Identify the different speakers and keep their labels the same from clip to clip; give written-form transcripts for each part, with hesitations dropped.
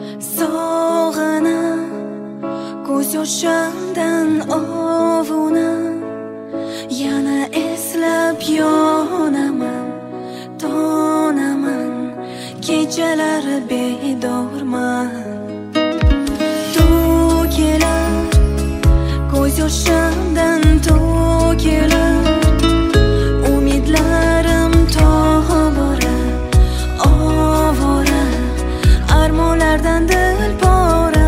Speaker 1: sog'inib ko'z yoshimdan ovunib yana eslab yonaman, tonaman, kechalari bedorman. To'kilar ko'z yoshimdan to'kilar, umidlarim tobora ovora, armonlardan dil pora.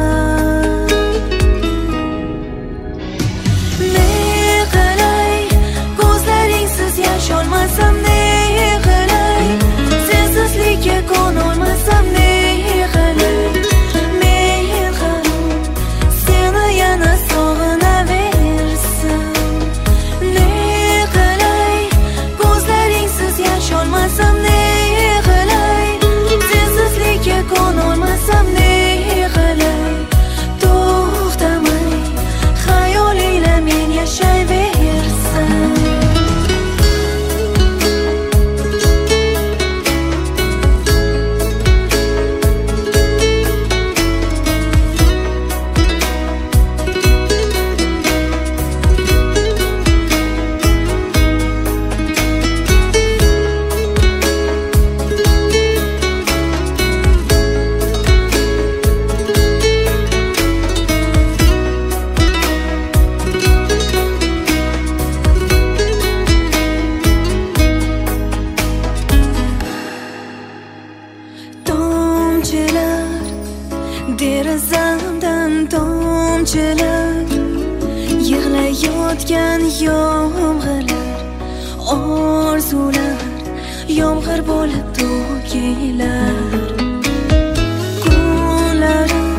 Speaker 1: Ne qilay ko'zlaringsiz yasholmasam, ne qilay sensizlikka ko'nolmasam, ne qilay men ham seni yana sog'inaversam. Ne qilay ko'zlaringsiz yasholmasam, ne qilay sensizlikka ko'nolmasam, ne qilay to'xtamay xayolingla men yashayversam. Tomchilar derazamdan, tomchilar yig'layotgan yomg'irlar, orzular yomg'ir bo'lib to'kilar. Kunlarim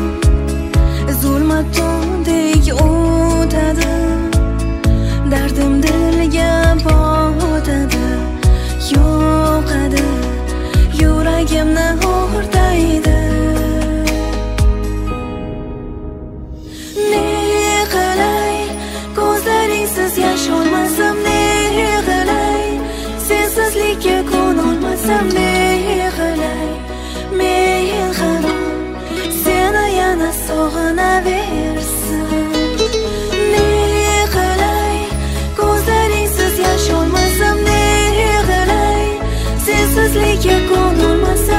Speaker 1: zulmatdek o'tadi, dardim dilga botadi, yoqadi, yuragimni o'rtaydi. Ne qilay ko'zlaringsiz yasholmasam, ne qilay sensizlikka ko'nolmasam, ne qilay men ham seni yana sog'inaversam. Ne qilay ko'zlaringsiz yasholmasam, ne qilay sensizlikka ko'nolmasam,